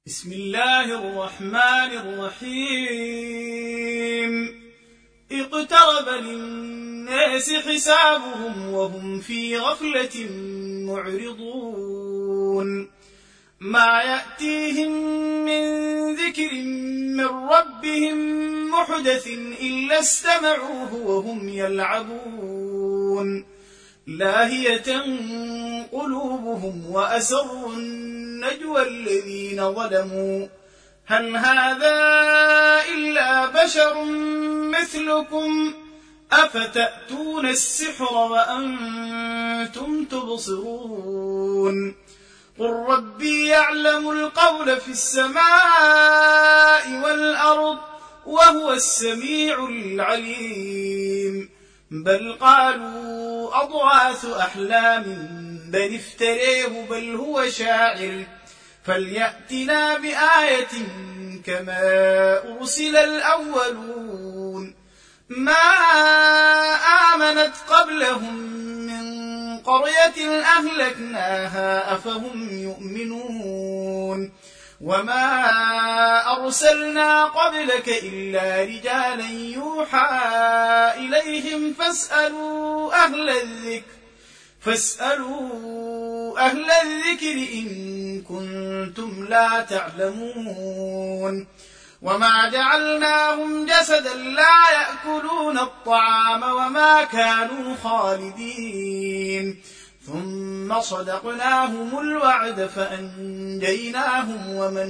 بسم الله الرحمن الرحيم اقترب للناس حسابهم وهم في غفلة معرضون ما يأتيهم من ذكر من ربهم محدث إلا استمعوه وهم يلعبون لاهية قلوبهم وأسروا النجوى الذين ظلموا هل هذا إلا بشر مثلكم أفتأتون السحر وأنتم تبصرون قل ربي يعلم القول في السماء والأرض وهو السميع العليم بل قالوا أضغاث أحلام بل افتريه بل هو شاعر فليأتنا بآية كما أرسل الأولون ما آمنت قبلهم من قرية أهلكناها أفهم يؤمنون وما أرسلنا قبلك إلا رجالا يوحى إليهم فاسألوا أهل الذكر إن كنتم لا تعلمون وما جعلناهم جسدا لا يأكلون الطعام وما كانوا خالدين ثم صدقناهم الوعد فأنجيناهم ومن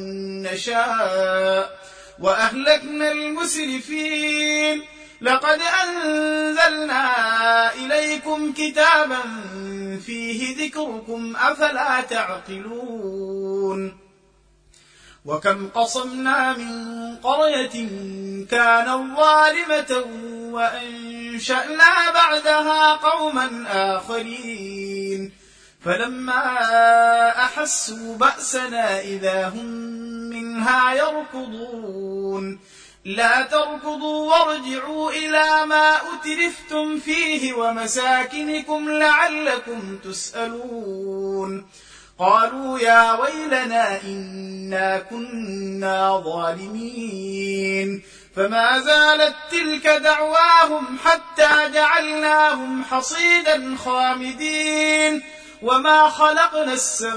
نشاء وأهلكنا المسرفين لقد أنزلنا إليكم كتابا فيه ذكركم أفلا تعقلون وكم قصمنا من قرية كانت ظالمة وأنشأنا بعدها قوما آخرين فلما أحسوا بأسنا إذا هم منها يركضون لا تركضوا وارجعوا إلى ما أترفتم فيه ومساكنكم لعلكم تسألون قالوا يا ويلنا إنا كنا ظالمين فما زالت تلك دعواهم حتى جعلناهم حصيدا خامدين وما خلقنا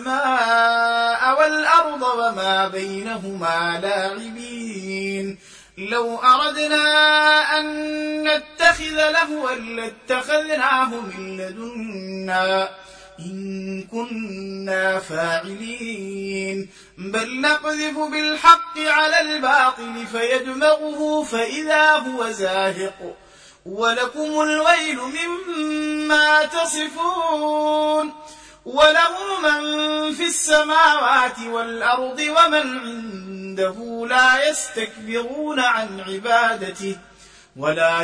السماء والأرض وما بينهما لاعبين لو أردنا أن نتخذ لهوا لاتخذناه من لدنا إن كنا فاعلين بل نقذف بالحق على الباطل فيدمغه فإذا هو زاهق ولكم الويل مما تصفون وله من في السماوات والأرض ومن عنده لا يستكبرون عن عبادته ولا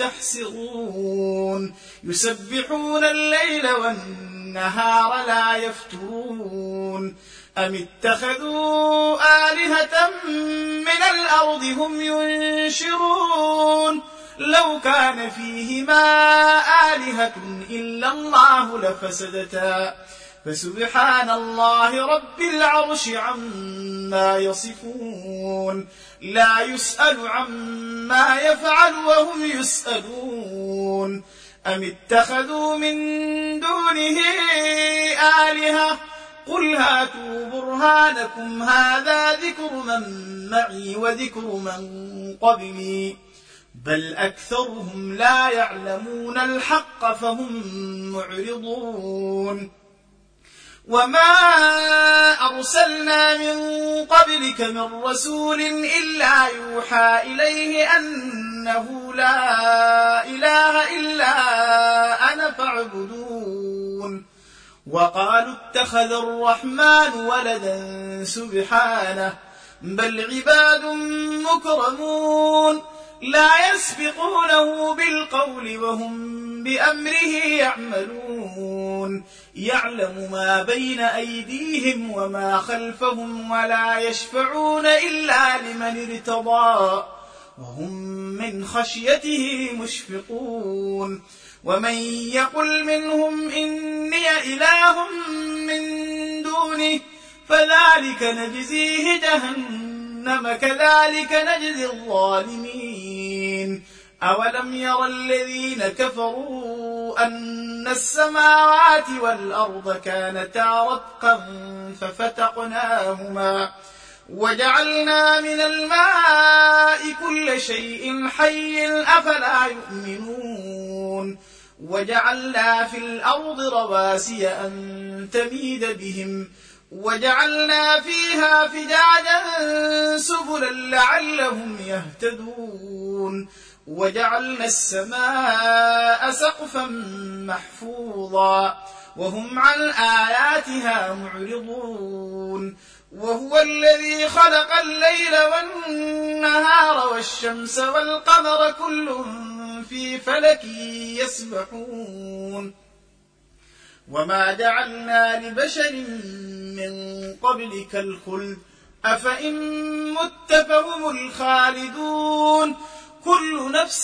يستحسرون يسبحون الليل والنهار لا يفترون أم اتخذوا آلهة من الأرض هم ينشرون لو كان فيهما آلهة إلا الله لفسدتا فسبحان الله رب العرش عما يصفون لا يسأل عما يفعل وهم يسألون أم اتخذوا من دونه آلهة قل هاتوا برهانكم هذا ذكر من معي وذكر من قبلي بل أكثرهم لا يعلمون الحق فهم معرضون وما أرسلنا من قبلك من رسول إلا يوحى إليه أنه لا إله إلا أنا فاعبدون وقالوا اتخذ الرحمن ولدا سبحانه بل عباد مكرمون لا يسبقونه بالقول وهم بأمره يعملون يعلم ما بين أيديهم وما خلفهم ولا يشفعون إلا لمن ارتضى وهم من خشيته مشفقون ومن يقل منهم إني إله من دونه فذلك نجزيه جهنم كذلك نجزي الظالمين. أولم ير الذين كفروا أن السماوات والأرض كانتا رتقا ففتقناهما وجعلنا من الماء كل شيء حي أفلا يؤمنون. وجعلنا في الأرض رواسي أن تميد بهم وجعلنا فيها فجاجا سبلا لعلهم يهتدون. وجعلنا السماء سقفا محفوظا وهم عن آياتها معرضون. وهو الذي خلق الليل والنهار والشمس والقمر كل في فلك يسبحون. وما جعلنا لبشر من قبلك الخلد أفإن مت فهم الخالدون. كل نفس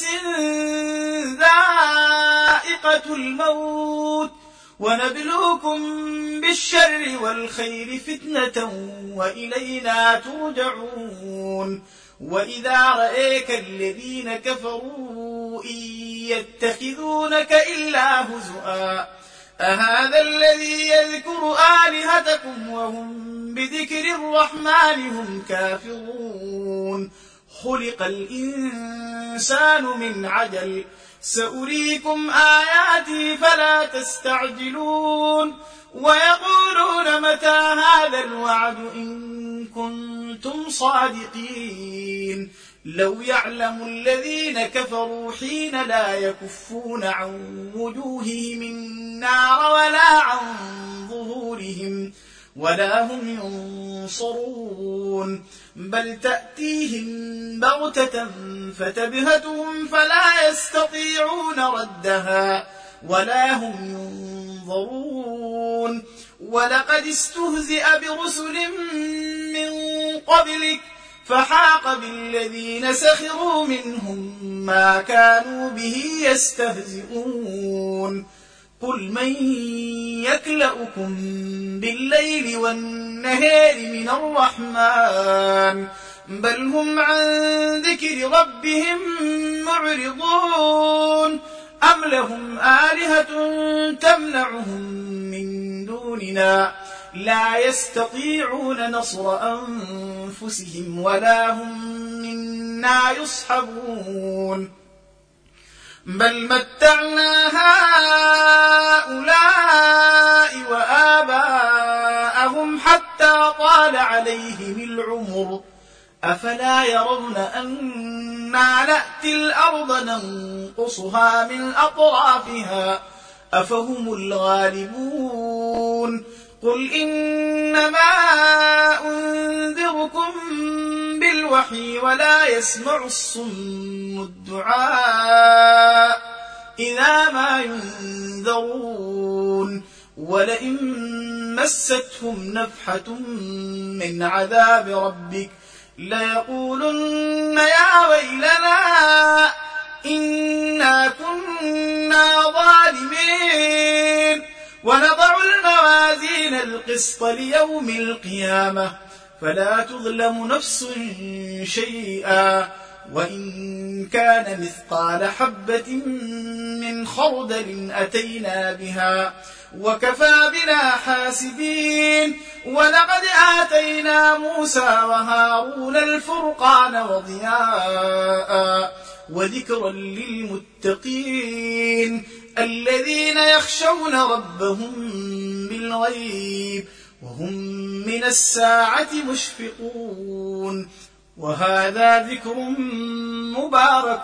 ذائقة الموت ونبلوكم بالشر والخير فتنة وإلينا ترجعون. وإذا رأيك الذين كفروا إن يتخذونك إلا هزؤا أهذا الذي يذكر آلهتكم وهم بذكر الرحمن هم كافرون. خلق الإنسان من عجل سأريكم آياتي فلا تستعجلون. ويقولون متى هذا الوعد إن كنتم صادقين. لو يعلم الذين كفروا حين لا يكفون عن وجوههم النار ولا عن ظهورهم ولا هم ينصرون بل تأتيهم بغتة فتبهتهم فلا يستطيعون ردها ولا هم ينظرون. ولقد استهزئ برسل من قبلك فحاق بالذين سخروا منهم ما كانوا به يستهزئون. قل من يكلؤكم بالليل والنهار من الرحمن بل هم عن ذكر ربهم معرضون. أم لهم آلهة تمنعهم من دوننا لا يستطيعون نصر أنفسهم ولا هم منا يصحبون. بل متعنا هؤلاء وآباءهم حتى طال عليهم العمر أفلا يرون أنا نأتي الأرض ننقصها من أطرافها أفهم الغالبون. قل إنما أنذركم بالوحي ولا يسمع الصم الدعاء إذا ما ينذرون. ولئن مستهم نفحة من عذاب ربك ليقولن يا ويلنا إنا كنا ظالمين. ونضع الموازين القسط ليوم القيامة فلا تظلم نفس شيئا وإن كان مثقال حبة من خردل أتينا بها وكفى بنا حاسبين. ولقد آتينا موسى وهارون الفرقان وضياء وذكرا للمتقين الذين يخشون ربهم بالغيب وهم من الساعة مشفقون. وهذا ذكر مبارك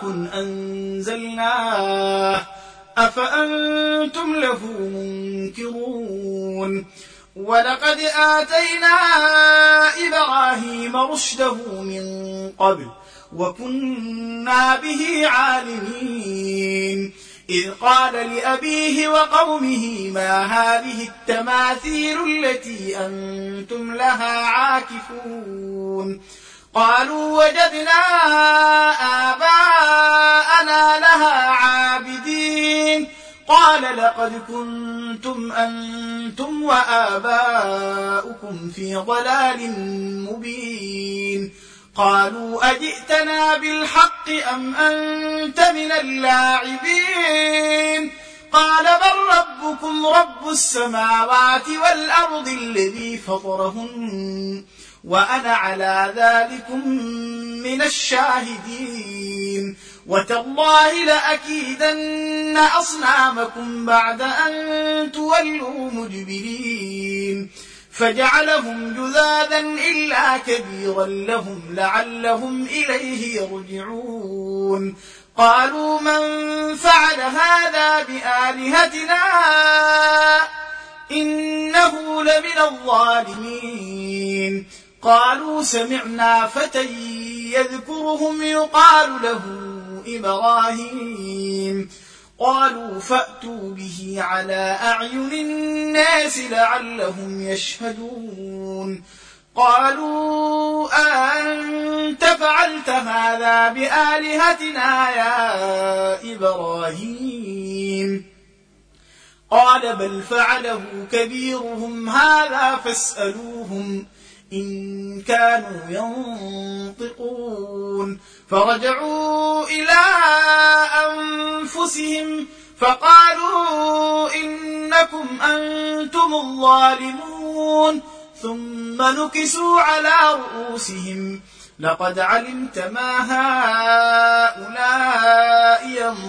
أنزلناه أفأنتم له منكرون. ولقد آتينا إبراهيم رشده من قبل وكنا به عالمين. إذ قال لأبيه وقومه ما هذه التماثيل التي أنتم لها عاكفون. قالوا وجدنا آباءنا لها عابدين قال لقد كنتم أنتم وآباؤكم في ضلال مبين قالوا أجئتنا بالحق أم أنت من اللاعبين قال بل ربكم رب السماوات والأرض الذي فطرهن وأنا على ذلكم من الشاهدين وتالله لأكيدن أصنامكم بعد أن تولوا مدبرين فجعلهم جذاذا إلا كبيرا لهم لعلهم إليه يرجعون قالوا من فعل هذا بآلهتنا إنه لمن الظالمين قالوا سمعنا فتى يذكرهم يقال له إبراهيم قالوا فأتوا به على أعين الناس لعلهم يشهدون قالوا أنت فعلت هذا بآلهتنا يا إبراهيم قال بل فعله كبيرهم هذا فاسألوهم إن كانوا ينطقون فرجعوا إلى أنفسهم فقالوا إنكم أنتم الظالمون ثم نكسوا على رؤوسهم لقد علمت ما هؤلاء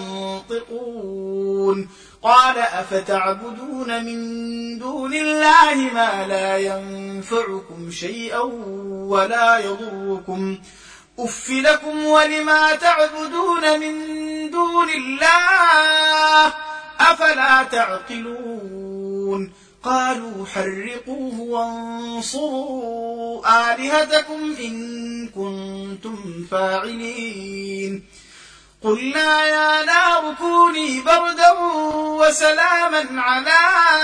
ينطقون قال أفتعبدون من دون الله ما لا ينفعكم شيئا ولا يضركم أف لكم ولما تعبدون من دون الله أفلا تعقلون قالوا حرقوه وانصروا آلهتكم إن كنتم فاعلين قلنا يا نار كوني بردا وسلاما على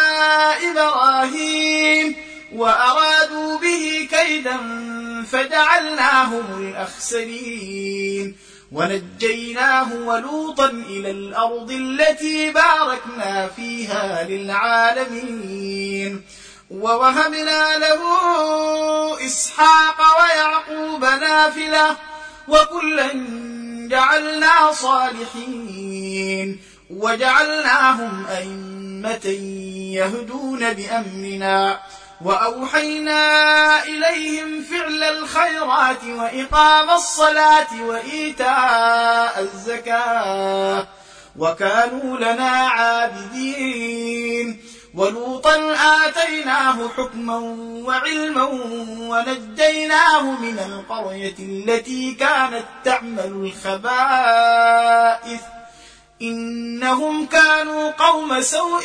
إبراهيم وأرادوا به كيدا فجعلناهم الأخسرين ونجيناه ولوطا إلى الأرض التي باركنا فيها للعالمين ووهبنا له إسحاق ويعقوب نافلة وكلا جعلنا صالحين وجعلناهم أئمة يهدون بأمرنا وأوحينا إليهم فعل الخيرات وإقام الصلاة وإيتاء الزكاة وكانوا لنا عابدين ولوطا آتيناه حكما وعلما ونجيناه من القرية التي كانت تعمل الخبائث إنهم كانوا قوم سوء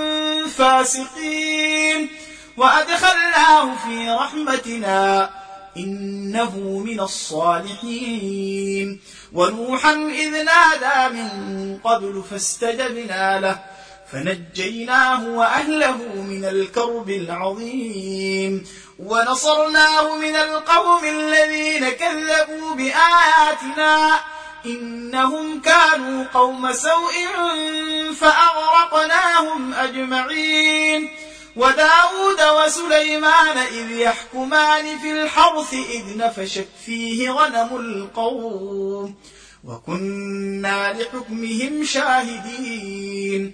فاسقين وأدخلناه في رحمتنا إنه من الصالحين ونوحا إذ نادى من قبل فاستجبنا له فنجيناه وأهله من الكرب العظيم ونصرناه من القوم الذين كذبوا بآياتنا إنهم كانوا قوم سوء فأغرقناهم أجمعين وداود وسليمان إذ يحكمان في الحرث إذ نفشت فيه غنم القوم وكنا لحكمهم شاهدين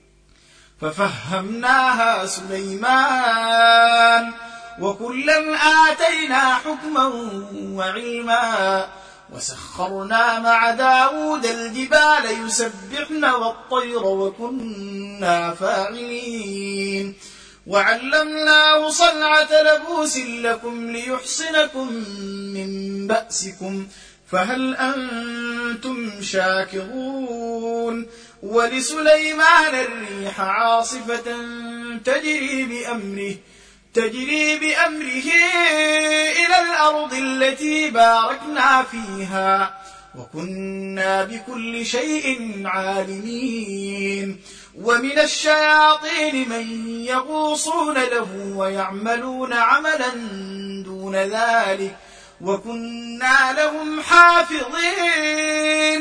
ففهمناها سليمان وكلا آتينا حكما وعلما وسخرنا مع داود الجبال يسبحن والطير وكنا فاعلين وعلمناه صنعة لبوس لكم ليحصنكم من بأسكم فهل أنتم شاكرون ولسليمان الريح عاصفة تجري بأمره إلى الأرض التي باركنا فيها وكنا بكل شيء عالمين ومن الشياطين من يغوصون له ويعملون عملا دون ذلك وكنا لهم حافظين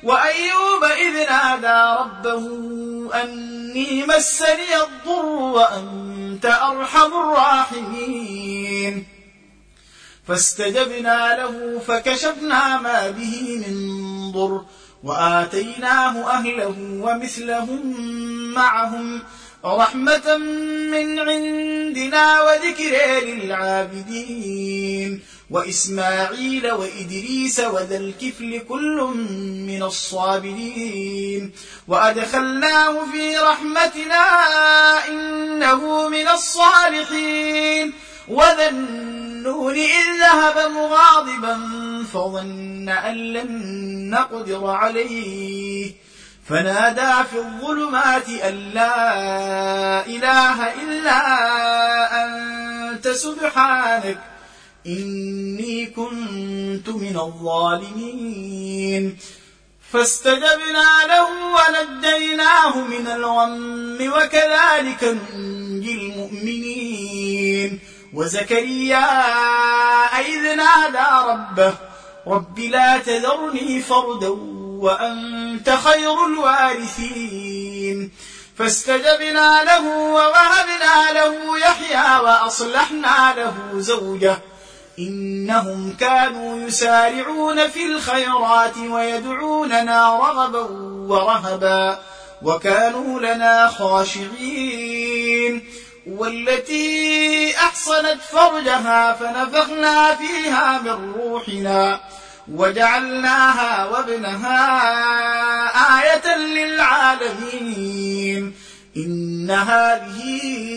وأيوب إذ نادى ربه أني مسني الضر وأنت أرحم الراحمين فاستجبنا له فكشفنا ما به من ضر وآتيناه أهله ومثلهم معهم رحمة من عندنا وذكر للعابدين وإسماعيل وإدريس وذا الكفل كل من الصابرين وأدخلناه في رحمتنا إنه من الصالحين وذا النون إذ ذهب مغاضبا فظن أن لن نقدر عليه فنادى في الظلمات أن لا إله إلا أنت سبحانك إني كنت من الظالمين فاستجبنا له ونجيناه من الغم وكذلك ننجي المؤمنين وزكريا إذ نادى ربه رب لا تذرني فردا وأنت خير الوارثين فاستجبنا له ووهبنا له يحيى وأصلحنا له زوجه إنهم كانوا يسارعون في الخيرات ويدعوننا رغبا ورهبا وكانوا لنا خاشعين والتي أحصنت فرجها فنفخنا فيها من روحنا وجعلناها وابنها آية للعالمين إن هذه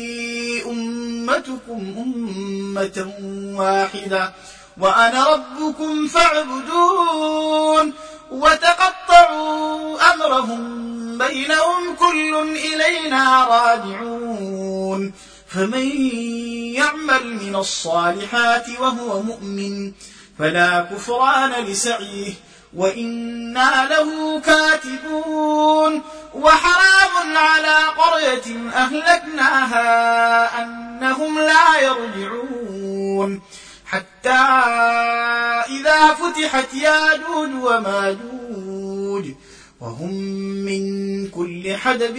أمتكم أمة واحدة وأنا ربكم فاعبدون وتقطعوا أمرهم بينهم كل إلينا راجعون فمن يعمل من الصالحات وهو مؤمن فلا كفران لسعيه وإنا له كاتبون وحرام على قرية أهلكناها أنهم لا يرجعون حتى إذا فتحت ياجوج وماجوج وهم من كل حدب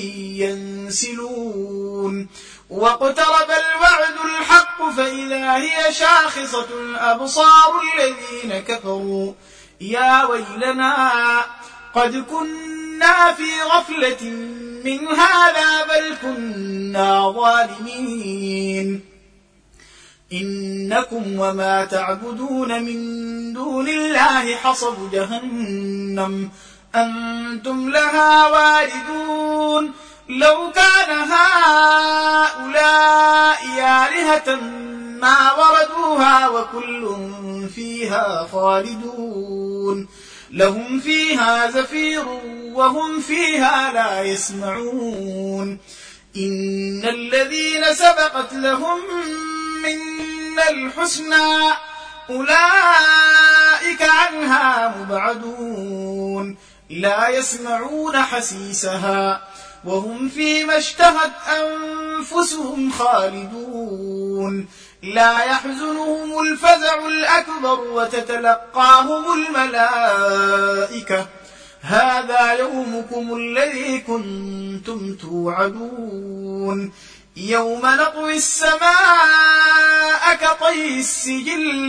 ينسلون واقترب الوعد الحق فإذا هي شاخصة أبصار الذين كفروا يا ويلنا قد كنا في غفلة من هذا بل كنا ظالمين إنكم وما تعبدون من دون الله حصب جهنم أنتم لها واردون لو كان هؤلاء آلهة ما وردوها وكل فيها خالدون لهم فيها زفير وهم فيها لا يسمعون إن الذين سبقت لهم منا الحسنى أولئك عنها مبعدون لا يسمعون حسيسها وهم فيما اشتهت أنفسهم خالدون لا يحزنهم الفزع الأكبر وتتلقاهم الملائكة هذا يومكم الذي كنتم توعدون يوم نطوي السماء كطي السجل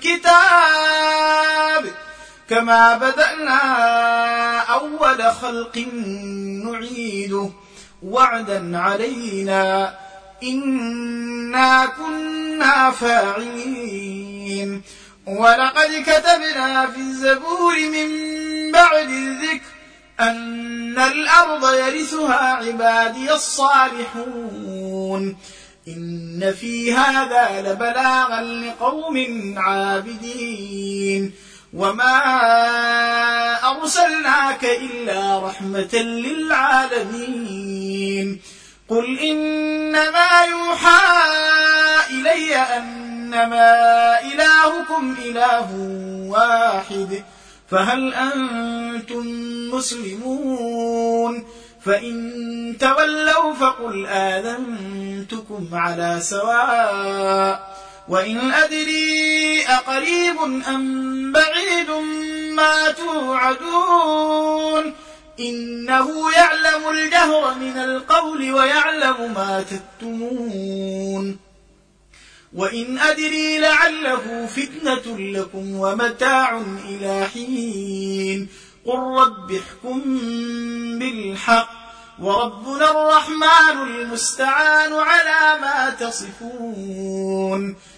للكتاب كما بدأنا أول خلق نعيده وعدا علينا إنا كنا فاعلين ولقد كتبنا في الزبور من بعد الذكر أن الأرض يرثها عبادي الصالحون إن في هذا لبلاغا لقوم عابدين وما أرسلناك إلا رحمة للعالمين قل إنما يوحى إلي أنما إلهكم إله واحد فهل أنتم مسلمون فإن تولوا فقل آذنتكم على سواء وإن أدري أقريب أم بعيد ما توعدون إنه يعلم الجهر من القول ويعلم ما تكتمون وإن أدري لعله فتنة لكم ومتاع إلى حين قل رب احكم بالحق وربنا الرحمن المستعان على ما تصفون